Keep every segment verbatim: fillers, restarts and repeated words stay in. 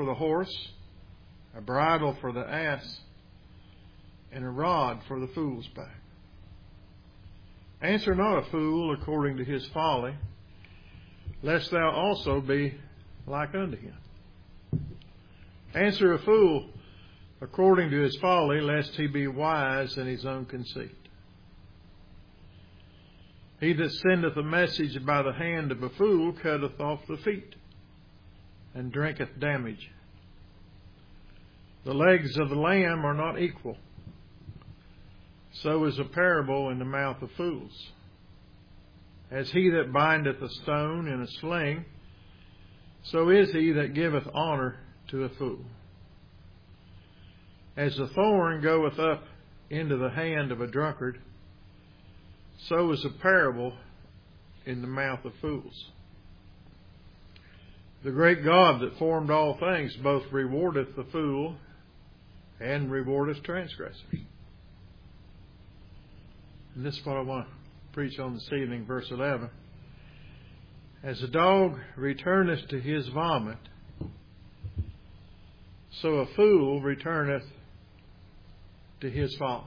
for the horse, a bridle for the ass, and a rod for the fool's back. Answer not a fool according to his folly, lest thou also be like unto him. Answer a fool according to his folly, lest he be wise in his own conceit. He that sendeth a message by the hand of a fool cutteth off the feet, and drinketh damage. The legs of the lamb are not equal, so is a parable in the mouth of fools. As he that bindeth a stone in a sling, so is he that giveth honour to a fool. As the thorn goeth up into the hand of a drunkard, so is a parable in the mouth of fools. The great God that formed all things both rewardeth the fool and rewardeth transgressors. And this is what I want to preach on this evening, verse eleven. As a dog returneth to his vomit, so a fool returneth to his folly.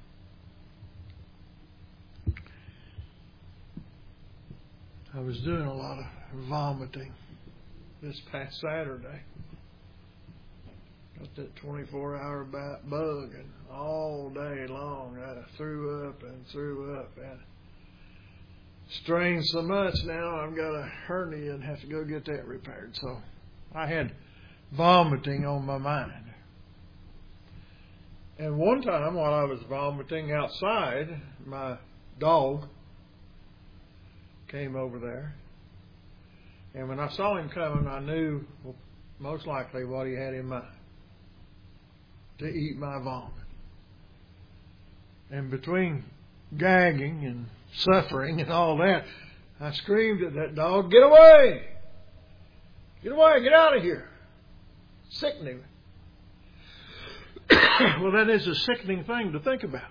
I was doing a lot of vomiting this past Saturday. Got that twenty-four hour bug, and all day long I threw up and threw up and strained so much now I've got a hernia and have to go get that repaired. So I had vomiting on my mind. And one time while I was vomiting outside, my dog came over there. And when I saw him coming, I knew well, most likely what he had in mind: to eat my vomit. And between gagging and suffering and all that, I screamed at that dog, "Get away! Get away! Get out of here!" Sickening. Well, that is a sickening thing to think about.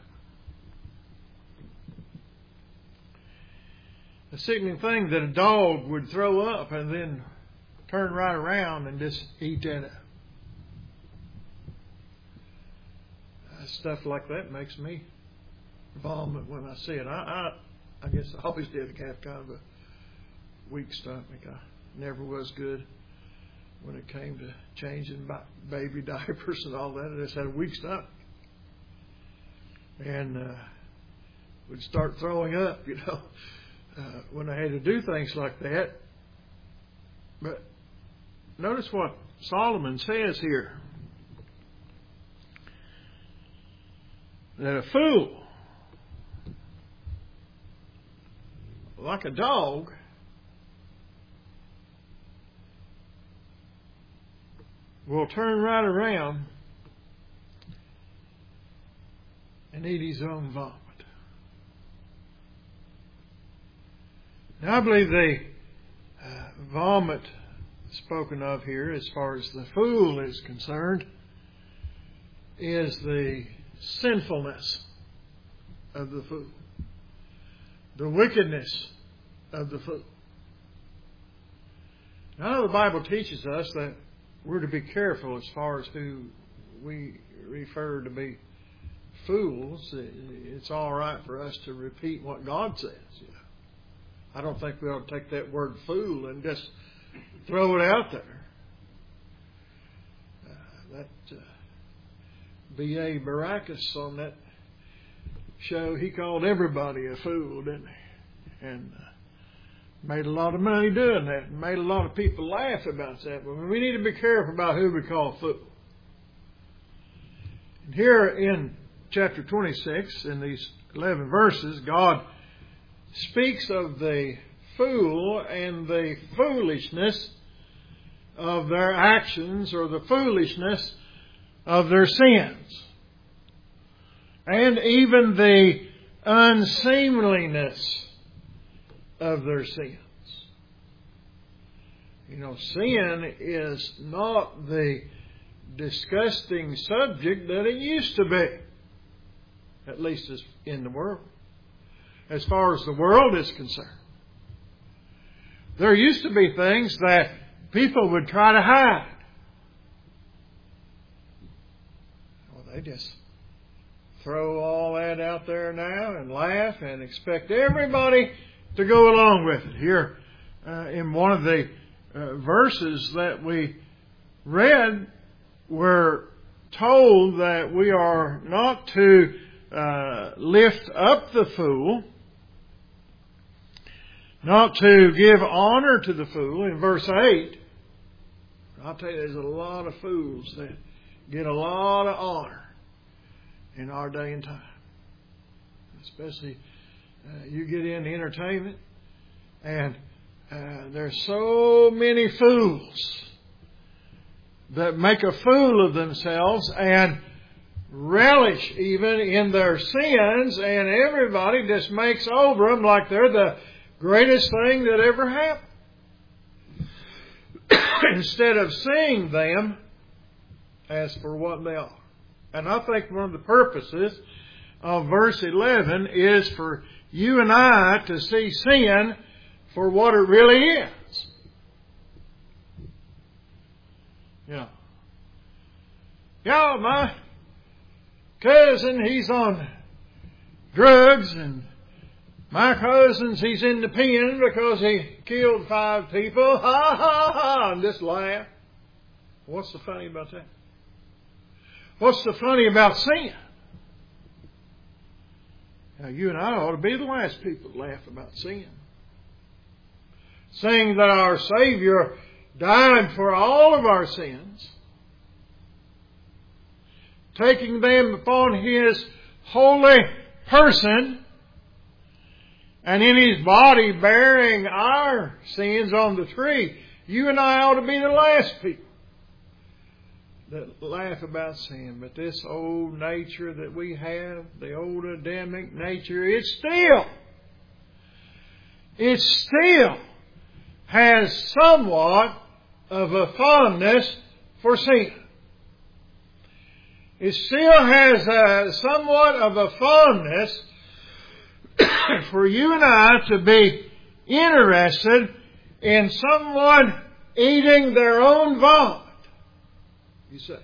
A sickening thing that a dog would throw up and then turn right around and just eat that up. Uh, stuff like that makes me vomit when I see it. I, I, I guess I always did have kind of a weak stomach. I never was good when it came to changing baby diapers and all that. I just had a weak stomach. And uh, would start throwing up, you know, uh, when I had to do things like that. But notice what Solomon says here. That a fool, like a dog, will turn right around and eat his own vomit. Now, I believe the uh, vomit spoken of here, as far as the fool is concerned, is the sinfulness of the fool, the wickedness of the fool. Now, I know the Bible teaches us that we're to be careful as far as who we refer to be fools. It's all right for us to repeat what God says. You know. I don't think we ought to take that word fool and just throw it out there. Uh, that uh, B A Baracus on that show, he called everybody a fool, didn't he? And uh, made a lot of money doing that, and made a lot of people laugh about that. But we need to be careful about who we call fool. And here in chapter twenty-six, in these eleven verses, God speaks of the fool and the foolishness of their actions, or the foolishness of their sins, and even the unseemliness of their sins. You know, sin is not the disgusting subject that it used to be, at least in the world. As far as the world is concerned, there used to be things that people would try to hide. They just throw all that out there now and laugh and expect everybody to go along with it. Here uh, in one of the uh, verses that we read, we're told that we are not to uh, lift up the fool, not to give honor to the fool. In verse eight, I'll tell you, there's a lot of fools that get a lot of honor in our day and time. Especially uh, you get into entertainment, and uh, there's so many fools that make a fool of themselves and relish even in their sins, and everybody just makes over them like they're the greatest thing that ever happened. Instead of seeing them as for what they are. And I think one of the purposes of verse eleven is for you and I to see sin for what it really is. Yeah. Yeah, my cousin, he's on drugs, and my cousin's, he's in the pen because he killed five people. Ha, ha, ha, and just laugh. What's the funny about that? What's the funny about sin? Now, you and I ought to be the last people to laugh about sin. Saying that our Savior died for all of our sins, taking them upon His holy person, and in His body bearing our sins on the tree. You and I ought to be the last people that laugh about sin. But this old nature that we have, the old Adamic nature, it still, it still has somewhat of a fondness for sin. It still has a, somewhat of a fondness for you and I to be interested in someone eating their own vomit, you say.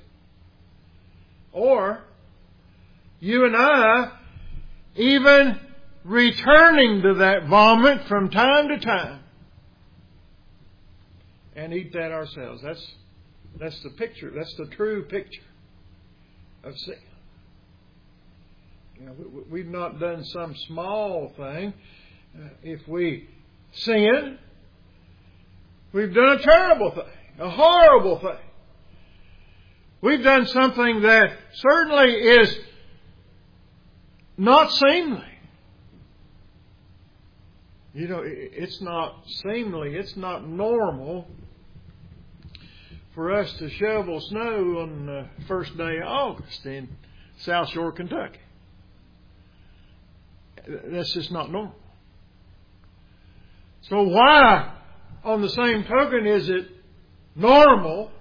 Or you and I even returning to that vomit from time to time and eat that ourselves. That's that's the picture. That's the true picture of sin. You know, we, we've not done some small thing. Uh, if we sin, we've done a terrible thing, a horrible thing. We've done something that certainly is not seemly. You know, it's not seemly, it's not normal for us to shovel snow on the first day of August in South Shore, Kentucky. That's just not normal. So why, on the same token, is it normal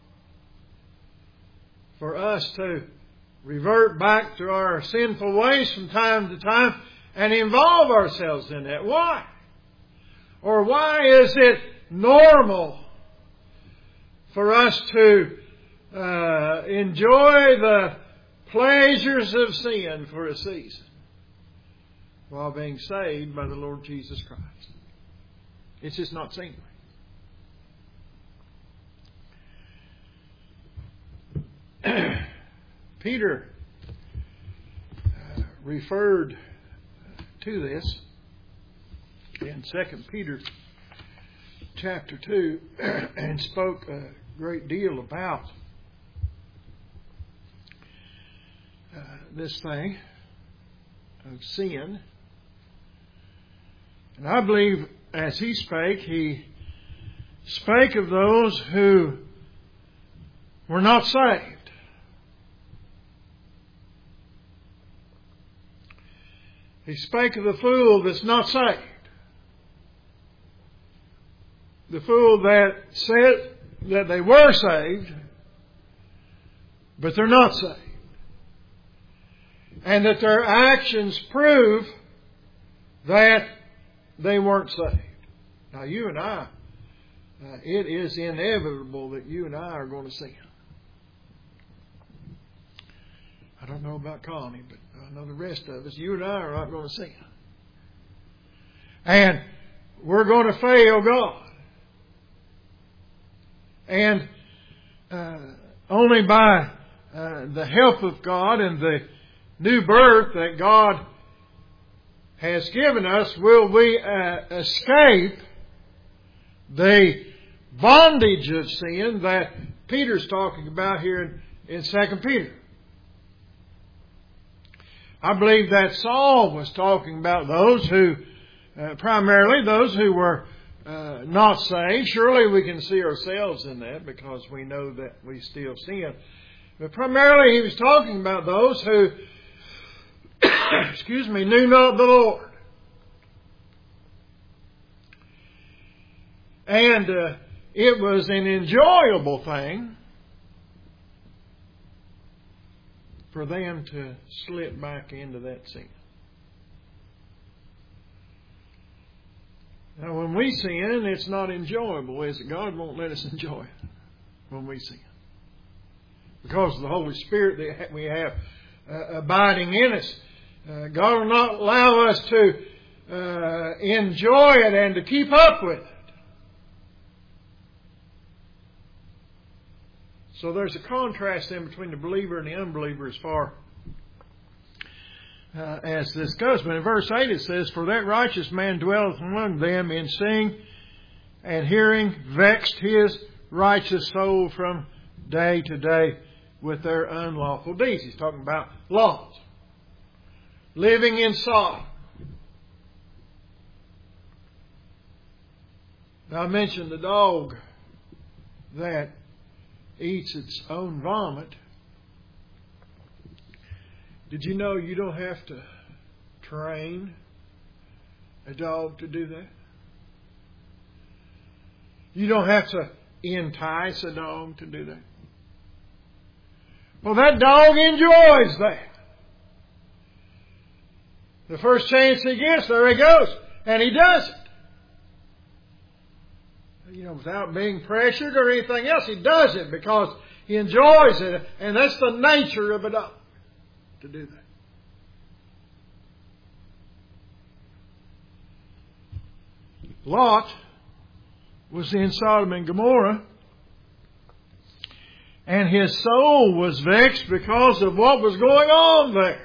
for us to revert back to our sinful ways from time to time and involve ourselves in that? Why? Or why is it normal for us to uh, enjoy the pleasures of sin for a season while being saved by the Lord Jesus Christ? It's just not seemly. Peter uh, referred to this in Second Peter chapter two and spoke a great deal about uh, this thing of sin. And I believe as he spake, he spake of those who were not saved. He spake of the fool that's not saved. The fool that said that they were saved, but they're not saved. And that their actions prove that they weren't saved. Now you and I, uh, it is inevitable that you and I are going to sin. I don't know about Connie, but I know the rest of us. You and I are not going to sin. And we're going to fail God. And uh, only by uh, the help of God and the new birth that God has given us will we uh, escape the bondage of sin that Peter's talking about here in, in Second Peter. I believe that Saul was talking about those who, uh, primarily those who were uh, not saved. Surely we can see ourselves in that because we know that we still sin. But primarily he was talking about those who, excuse me, knew not the Lord. And uh, it was an enjoyable thing for them to slip back into that sin. Now, when we sin, it's not enjoyable, is it? God won't let us enjoy it when we sin. Because of the Holy Spirit that we have uh, abiding in us. Uh, God will not allow us to uh, enjoy it and to keep up with it. So there's a contrast then between the believer and the unbeliever as far uh, as this goes. But in verse eight it says, "For that righteous man dwelleth among them in seeing and hearing, vexed his righteous soul from day to day with their unlawful deeds." He's talking about laws. Living in Sodom. Now I mentioned the dog that eats its own vomit. Did you know you don't have to train a dog to do that? You don't have to entice a dog to do that. Well, that dog enjoys that. The first chance he gets, there he goes. And he does it. You know, without being pressured or anything else, he does it because he enjoys it. And that's the nature of a dog, to do that. Lot was in Sodom and Gomorrah, and his soul was vexed because of what was going on there.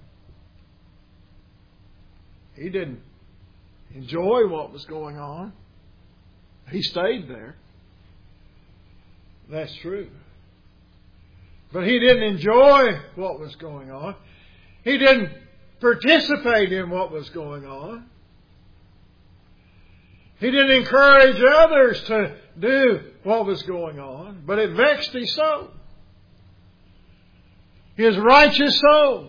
He didn't enjoy what was going on. He stayed there. That's true. But he didn't enjoy what was going on. He didn't participate in what was going on. He didn't encourage others to do what was going on. But it vexed his soul. His righteous soul.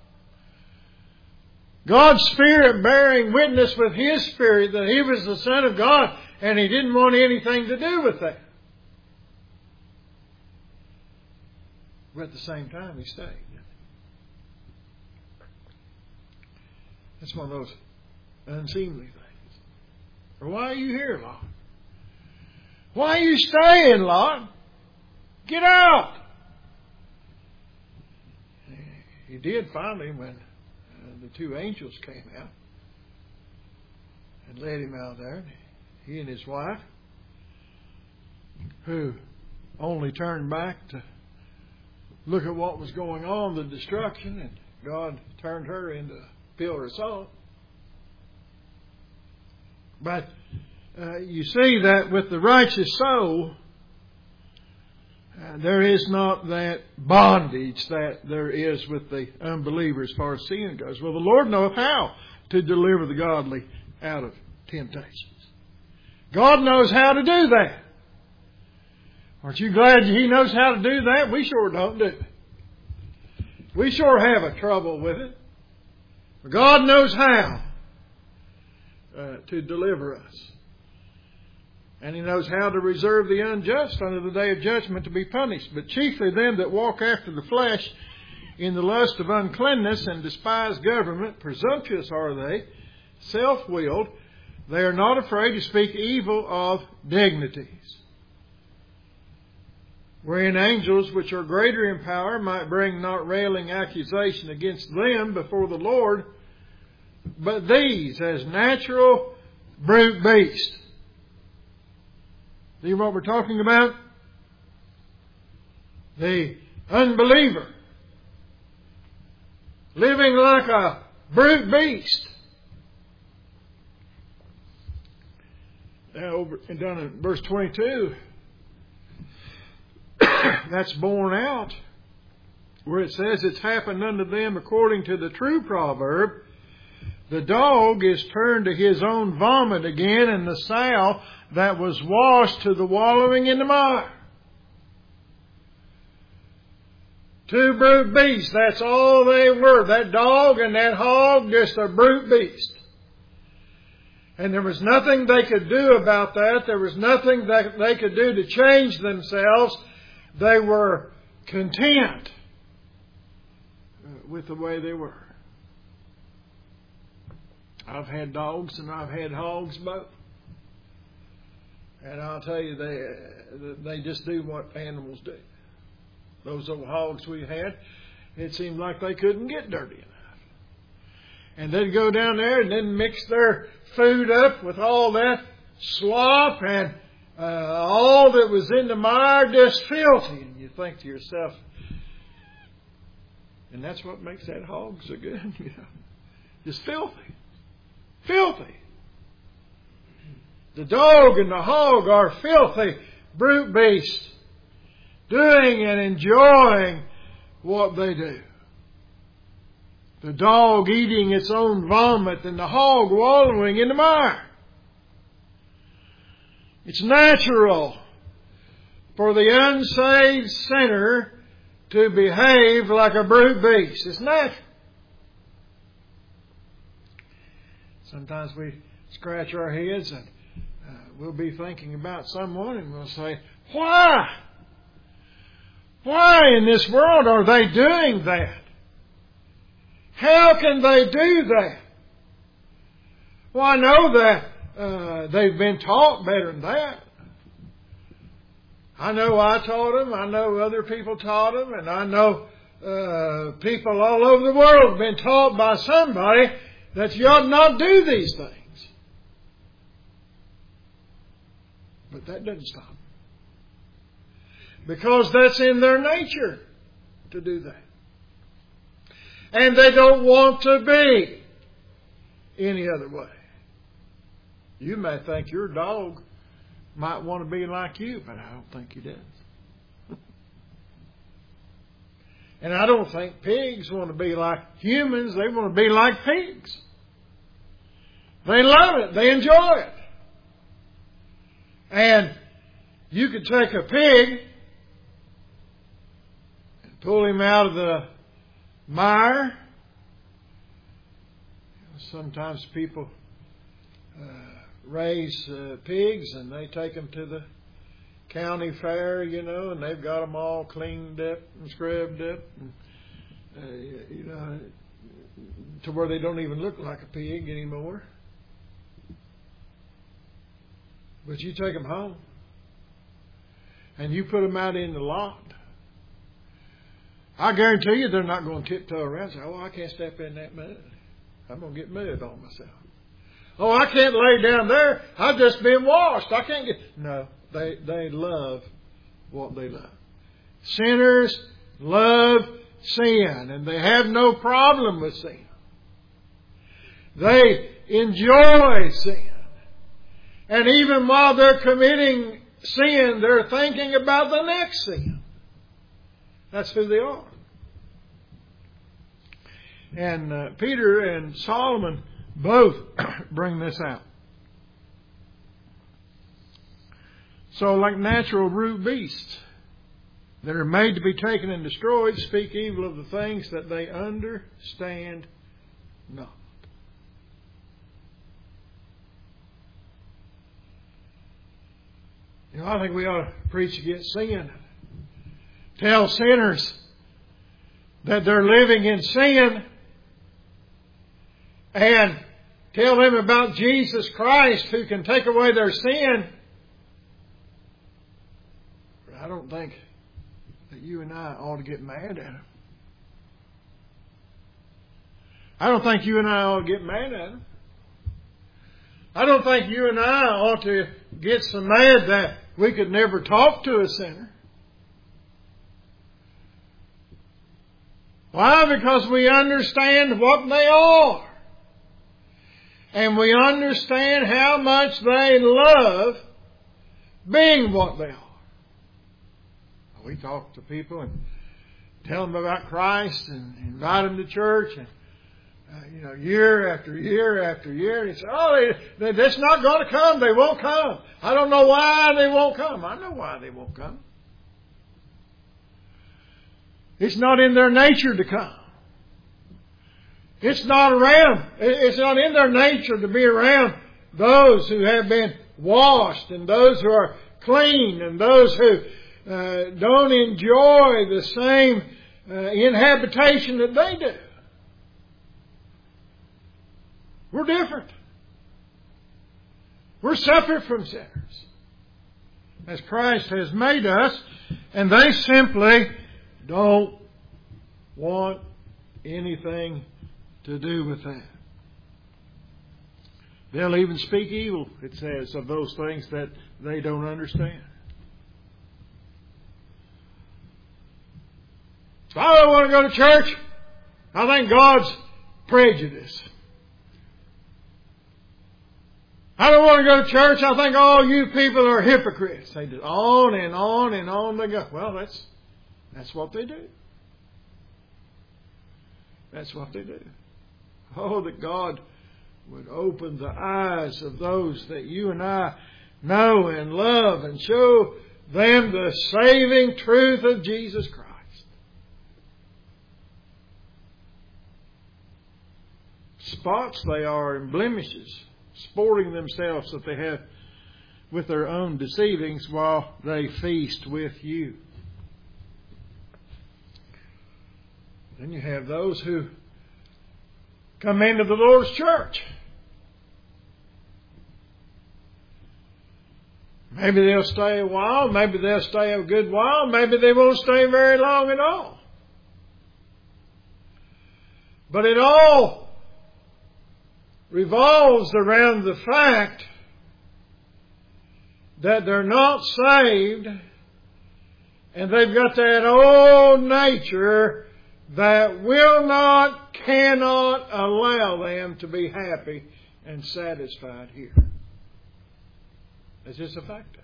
God's Spirit bearing witness with his spirit that he was the Son of God. And he didn't want anything to do with that. But at the same time, he stayed. That's one of those unseemly things. Or why are you here, Lot? Why are you staying, Lot? Get out! He did finally when uh, the two angels came out and led him out there. He and his wife, who only turned back to look at what was going on, the destruction, and God turned her into a pillar of salt. But uh, you see that with the righteous soul, uh, there is not that bondage that there is with the unbeliever as far as sin goes. Well, the Lord knows how to deliver the godly out of temptation. God knows how to do that. Aren't you glad He knows how to do that? We sure don't do it. We sure have a trouble with it. But God knows how uh, to deliver us. And He knows how to reserve the unjust unto the day of judgment to be punished. But chiefly them that walk after the flesh in the lust of uncleanness and despise government, presumptuous are they, self-willed. They are not afraid to speak evil of dignities. wherein angels which are greater in power might bring not railing accusation against them before the Lord, but these as natural brute beasts. See what we're talking about? The unbeliever living like a brute beast. Now, over and down in verse twenty-two, that's borne out where it says, it's happened unto them according to the true proverb, the dog is turned to his own vomit again, and the sow that was washed to the wallowing in the mire. Two brute beasts, that's all they were. That dog and that hog, just a brute beast. And there was nothing they could do about that. There was nothing that they could do to change themselves. They were content with the way they were. I've had dogs and I've had hogs both. And I'll tell you, they they just do what animals do. Those old hogs we had, it seemed like they couldn't get dirty enough. And they'd go down there and then mix their food up with all that slop and uh, all that was in the mire, just filthy. And you think to yourself, and that's what makes that hog so good, you know, just filthy. Filthy. The dog and the hog are filthy brute beasts, doing and enjoying what they do. The dog eating its own vomit and the hog wallowing in the mire. It's natural for the unsaved sinner to behave like a brute beast. It's natural. Sometimes we scratch our heads and uh, we'll be thinking about someone and we'll say, why? Why in this world are they doing that? How can they do that? Well, I know that uh, they've been taught better than that. I know I taught them. I know other people taught them. And I know uh, people all over the world have been taught by somebody that you ought not do these things. But that doesn't stop them. Because that's in their nature to do that. And they don't want to be any other way. You may think your dog might want to be like you, but I don't think he does. And I don't think pigs want to be like humans. They want to be like pigs. They love it. They enjoy it. And you could take a pig and pull him out of the mire. Sometimes people uh, raise uh, pigs and they take them to the county fair, you know, and they've got them all cleaned up and scrubbed up, and, uh, you know, to where they don't even look like a pig anymore. But you take them home and you put them out in the lot. I guarantee you they're not going to tiptoe around and say, oh, I can't step in that mud. I'm going to get mud on myself. Oh, I can't lay down there. I've just been washed. I can't get... No, they, they love what they love. Sinners love sin, and they have no problem with sin. They enjoy sin. And even while they're committing sin, they're thinking about the next sin. That's who they are. And uh, Peter and Solomon both bring this out. So like natural brute beasts that are made to be taken and destroyed, speak evil of the things that they understand not. You know, I think we ought to preach against sin. Tell sinners that they're living in sin and tell them about Jesus Christ who can take away their sin. I don't think you and I ought to get mad at Him. I don't think you and I ought to get mad at Him. I don't think you and I ought to get so mad that we could never talk to a sinner. Why? Because we understand what they are. And we understand how much they love being what they are. We talk to people and tell them about Christ and invite them to church, and uh, you know, year after year after year, and you say, "Oh, they, they, that's not going to come. They won't come. I don't know why they won't come." I know why they won't come. It's not in their nature to come. It's not around. It's not in their nature to be around those who have been washed and those who are clean and those who uh, don't enjoy the same uh, inhabitation that they do. We're different. We're separate from sinners, as Christ has made us, and they simply don't want anything to do with that. They'll even speak evil, it says, of those things that they don't understand. So I don't want to go to church. I think God's prejudiced. I don't want to go to church. I think all you people are hypocrites. They do on and on and on they go. Well, that's that's what they do. That's what they do. Oh, that God would open the eyes of those that you and I know and love and show them the saving truth of Jesus Christ. Spots they are and blemishes, sporting themselves that they have with their own deceivings while they feast with you. Then you have those who come into the Lord's church. Maybe they'll stay a while. Maybe they'll stay a good while. Maybe they won't stay very long at all. But it all revolves around the fact that they're not saved and they've got that old nature that will not, cannot allow them to be happy and satisfied here. It's just a fact.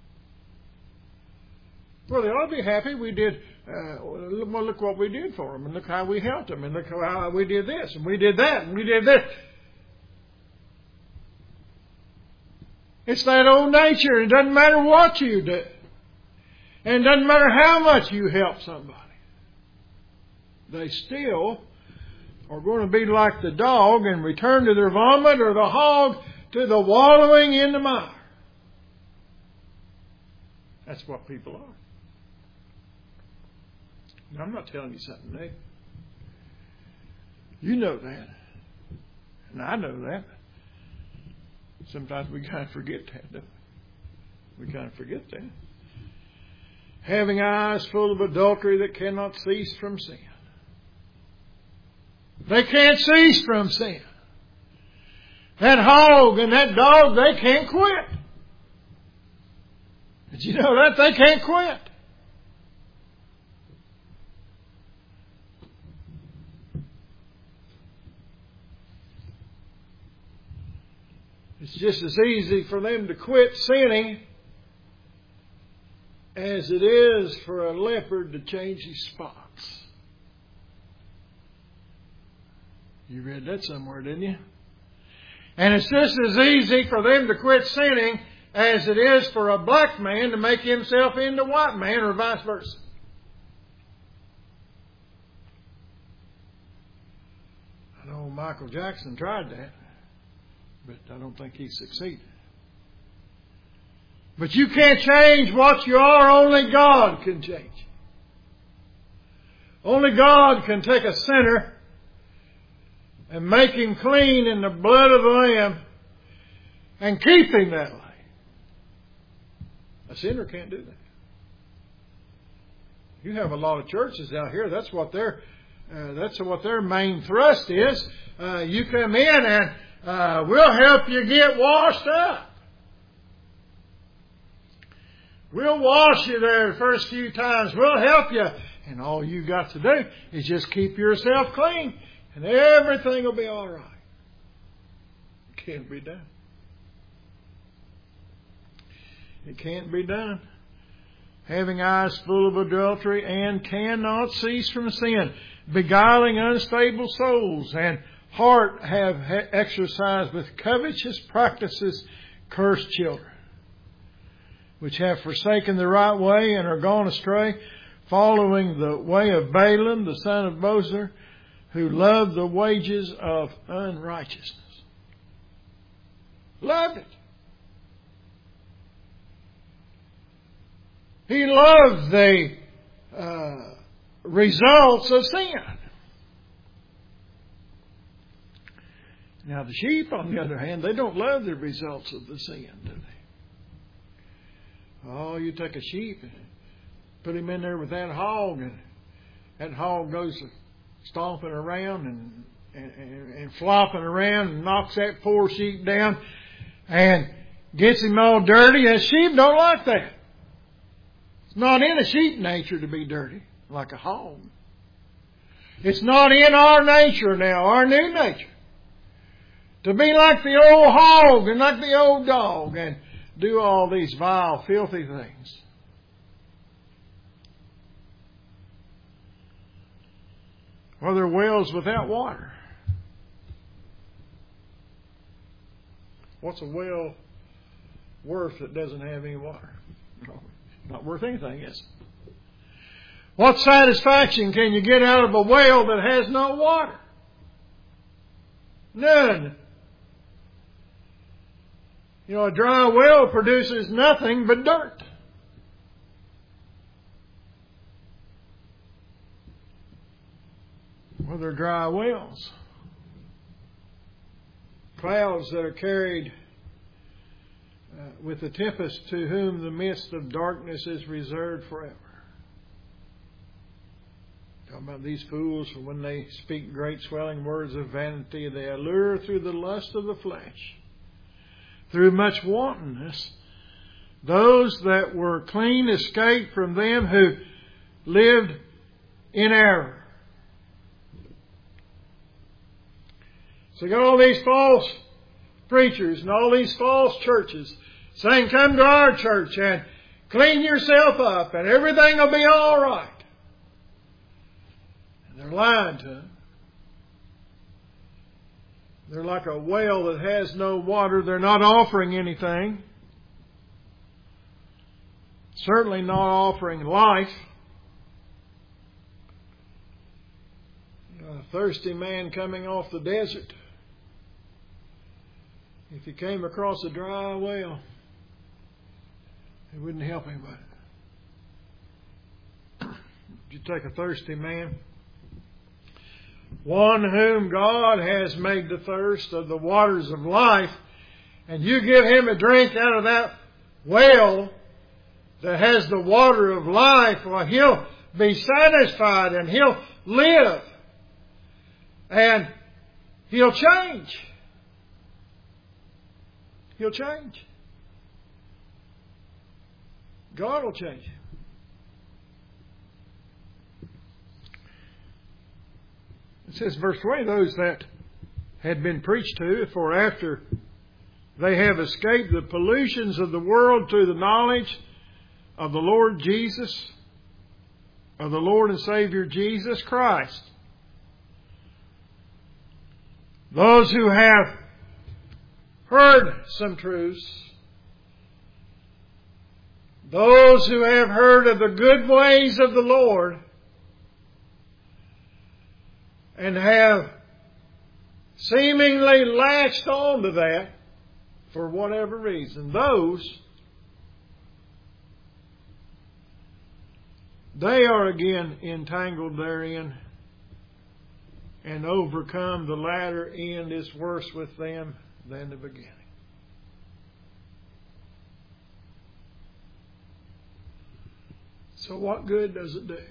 Well, they ought to be happy. We did, uh, well, look what we did for them, and look how we helped them, and look how we did this, and we did that, and we did this. It's that old nature. It doesn't matter what you do. And it doesn't matter how much you help somebody. They still are going to be like the dog and return to their vomit, or the hog to the wallowing in the mire. That's what people are. Now, I'm not telling you something new. You know that. And I know that. Sometimes we kind of forget that, don't we? We kind of forget that. Having eyes full of adultery that cannot cease from sin. They can't cease from sin. That hog and that dog, they can't quit. Did you know that? They can't quit. It's just as easy for them to quit sinning as it is for a leopard to change his spots. You read that somewhere, didn't you? And it's just as easy for them to quit sinning as it is for a black man to make himself into a white man, or vice versa. I know Michael Jackson tried that, but I don't think he succeeded. But you can't change what you are. Only God can change. Only God can take a sinner and make him clean in the blood of the Lamb and keep him that way. A sinner can't do that. You have a lot of churches out here. That's what their uh, that's what their main thrust is. Uh, you come in and uh, we'll help you get washed up. We'll wash you there the first few times. We'll help you. And all you got to do is just keep yourself clean, and everything will be all right. It can't be done. It can't be done. Having eyes full of adultery and cannot cease from sin, beguiling unstable souls, and heart have exercised with covetous practices, cursed children, which have forsaken the right way and are gone astray, following the way of Balaam, the son of Bosor, who loved the wages of unrighteousness. Loved it. He loved the uh, results of sin. Now the sheep, on the other hand, they don't love the results of the sin, do they? Oh, you take a sheep and put him in there with that hog, and that hog goes stomping around and, and, and, and flopping around and knocks that poor sheep down and gets him all dirty. And sheep don't like that. It's not in a sheep nature to be dirty like a hog. It's not in our nature now, our new nature, to be like the old hog and like the old dog and do all these vile, filthy things. Or they're wells without water. What's a well worth that doesn't have any water? No, not worth anything, is it? What satisfaction can you get out of a well that has no water? None. You know, a dry well produces nothing but dirt. Well, they're dry wells. Clouds that are carried uh, with the tempest, to whom the midst of darkness is reserved forever. Talking about these fools, for when they speak great swelling words of vanity, they allure through the lust of the flesh, through much wantonness, those that were clean escaped from them who lived in error. So you got all these false preachers and all these false churches saying, come to our church and clean yourself up and everything will be all right. And they're lying to them. They're like a well that has no water. They're not offering anything. Certainly not offering life. A thirsty man coming off the desert, if he came across a dry well, it wouldn't help him with it. You take a thirsty man, one whom God has made the thirst of the waters of life, and you give him a drink out of that well that has the water of life, well, he'll be satisfied and he'll live and he'll change. He'll change. God will change him. It says, verse twenty, those that had been preached to, for after they have escaped the pollutions of the world through the knowledge of the Lord Jesus, of the Lord and Savior Jesus Christ. Those who have heard some truths, those who have heard of the good ways of the Lord and have seemingly latched on to that for whatever reason, those, they are again entangled therein and overcome. The latter end is worse with them than the beginning. So what good does it do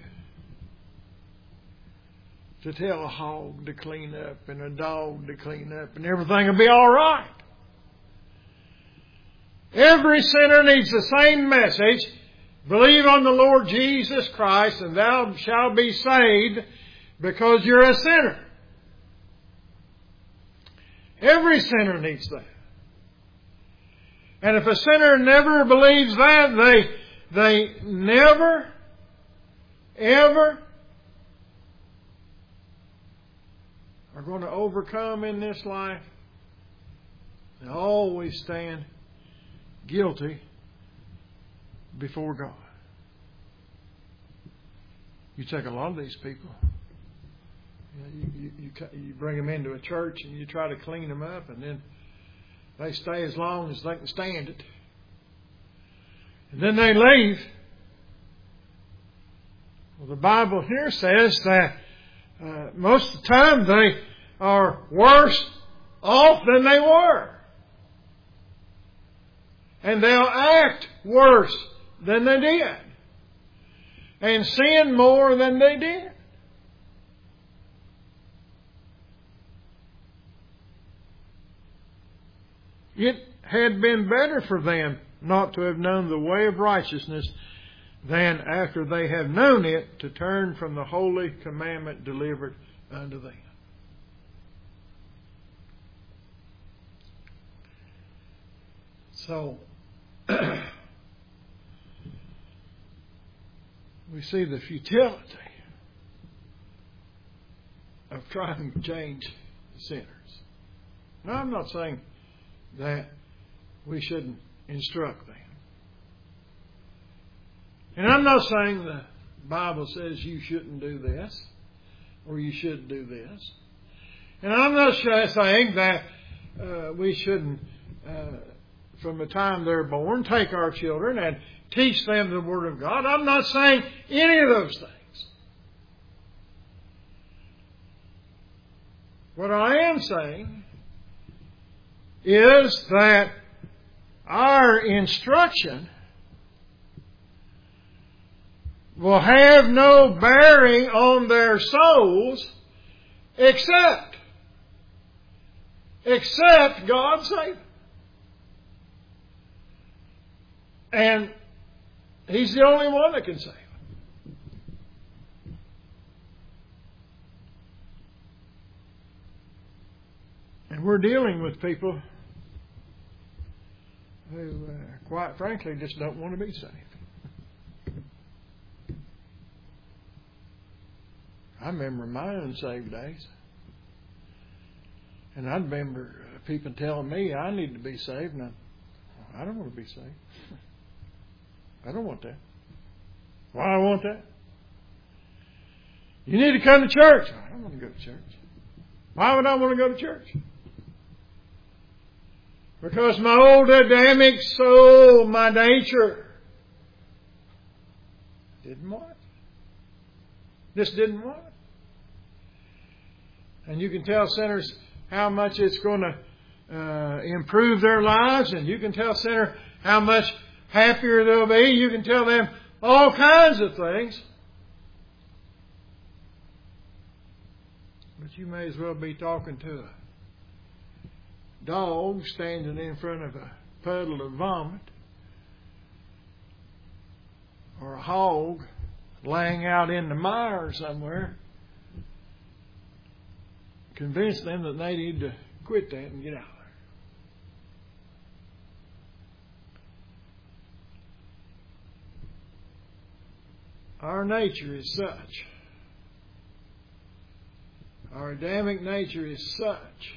to tell a hog to clean up and a dog to clean up and everything will be all right? Every sinner needs the same message. Believe on the Lord Jesus Christ and thou shalt be saved, because you're a sinner. Every sinner needs that. And if a sinner never believes that, they, they never, ever are going to overcome in this life. They always stand guilty before God. You take a lot of these people, you, know, you, you, you, you bring them into a church and you try to clean them up, and then they stay as long as they can stand it. And then they leave. Well, the Bible here says that uh, most of the time they are worse off than they were. And they'll act worse than they did. And sin more than they did. It had been better for them not to have known the way of righteousness than after they have known it to turn from the holy commandment delivered unto them. So, we see the futility of trying to change sinners. Now, I'm not saying that we shouldn't instruct them. And I'm not saying the Bible says you shouldn't do this or you should do this. And I'm not saying that uh, we shouldn't, uh, from the time they're born, take our children and teach them the Word of God. I'm not saying any of those things. What I am saying is that our instruction will have no bearing on their souls except except God save them. And He's the only one that can save them. And we're dealing with people who, uh, quite frankly, just don't want to be saved. I remember my unsaved days. And I remember people telling me I need to be saved. And I, I don't want to be saved. I don't want that. Why do I want that? You need to come to church. I don't want to go to church. Why would I want to go to church? Because my old Adamic soul, my nature, didn't want it. Just didn't want it. And you can tell sinners how much it's going to uh, improve their lives, and you can tell sinners how much happier they'll be. You can tell them all kinds of things. But you may as well be talking to a dog standing in front of a puddle of vomit, or a hog laying out in the mire somewhere. Convince them that they need to quit that and get out of there. Our nature is such. Our Adamic nature is such.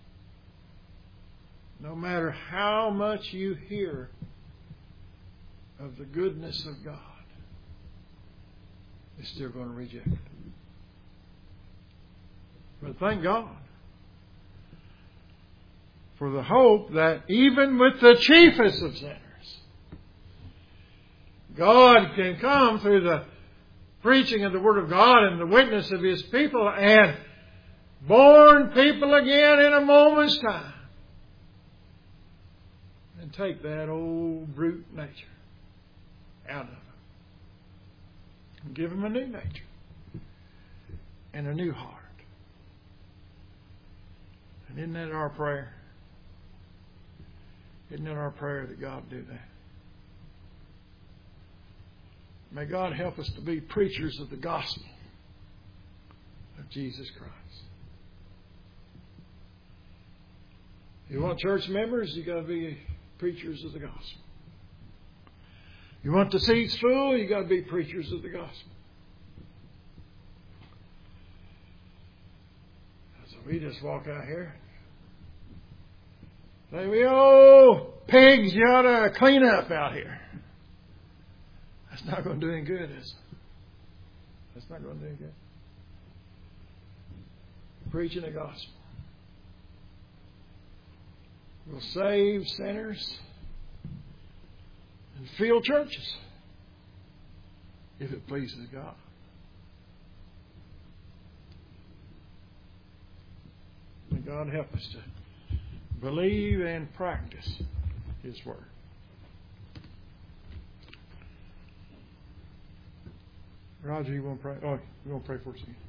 No matter how much you hear of the goodness of God, you're still going to reject it. But thank God for the hope that even with the chiefest of sinners, God can come through the preaching of the Word of God and the witness of His people and born people again in a moment's time and take that old brute nature out of them. Give them a new nature and a new heart. And isn't that our prayer? Isn't that our prayer that God do that? May God help us to be preachers of the gospel of Jesus Christ. You want church members, you got to be preachers of the gospel. You want the seats full, you got to be preachers of the gospel. So we just walk out here. Say, we oh pigs, you ought to clean up out here. That's not going to do any good, is it? That's not going to do any good. Preaching the gospel will save sinners and fill churches if it pleases God. May God help us to believe and practice His Word. Roger, you want to pray? Oh, you want to pray for us again?